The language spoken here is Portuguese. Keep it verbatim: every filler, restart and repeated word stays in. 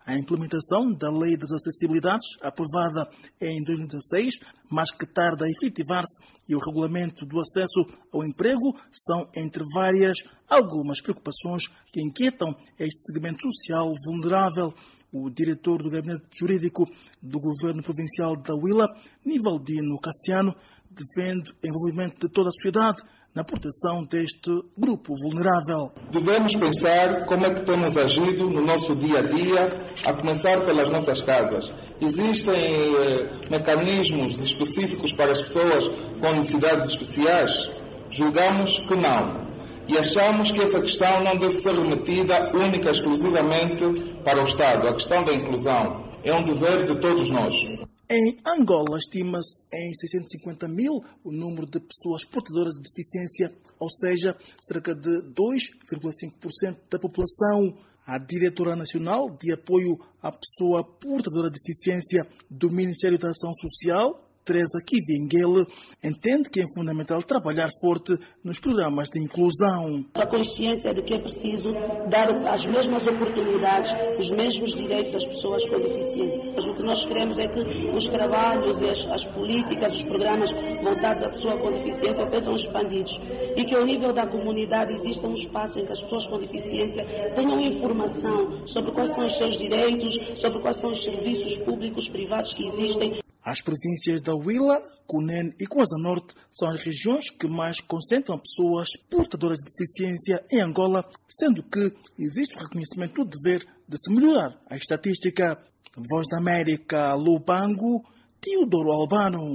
a implementação da Lei das Acessibilidades, aprovada em dois mil e dezasseis, mas que tarda a efetivar-se, e o regulamento do acesso ao emprego são, entre várias, algumas preocupações que inquietam este segmento social vulnerável. O diretor do Gabinete Jurídico do Governo Provincial da Huila, Nivaldino Cassiano, defende o envolvimento de toda a sociedade na proteção deste grupo vulnerável. Devemos pensar como é que temos agido no nosso dia a dia, a começar pelas nossas casas. Existem eh, mecanismos específicos para as pessoas com necessidades especiais? Julgamos que não. E achamos que essa questão não deve ser remetida única e exclusivamente para o Estado. A questão da inclusão é um dever de todos nós. Em Angola, estima-se em seiscentos e cinquenta mil o número de pessoas portadoras de deficiência, ou seja, cerca de dois vírgula cinco por cento da população. A diretora nacional de apoio à pessoa portadora de deficiência do Ministério da Ação Social, Teresa Kiviengele, entende que é fundamental trabalhar forte nos programas de inclusão. A consciência de que é preciso dar as mesmas oportunidades, os mesmos direitos às pessoas com deficiência. Mas o que nós queremos é que os trabalhos e as, as políticas, os programas voltados à pessoa com deficiência sejam expandidos e que ao nível da comunidade exista um espaço em que as pessoas com deficiência tenham informação sobre quais são os seus direitos, sobre quais são os serviços públicos, privados que existem. As províncias da Huila, Cunene e Kwazulu Norte são as regiões que mais concentram pessoas portadoras de deficiência em Angola, sendo que existe o reconhecimento do dever de se melhorar a estatística. Voz da América, Lubango, Teodoro Albano.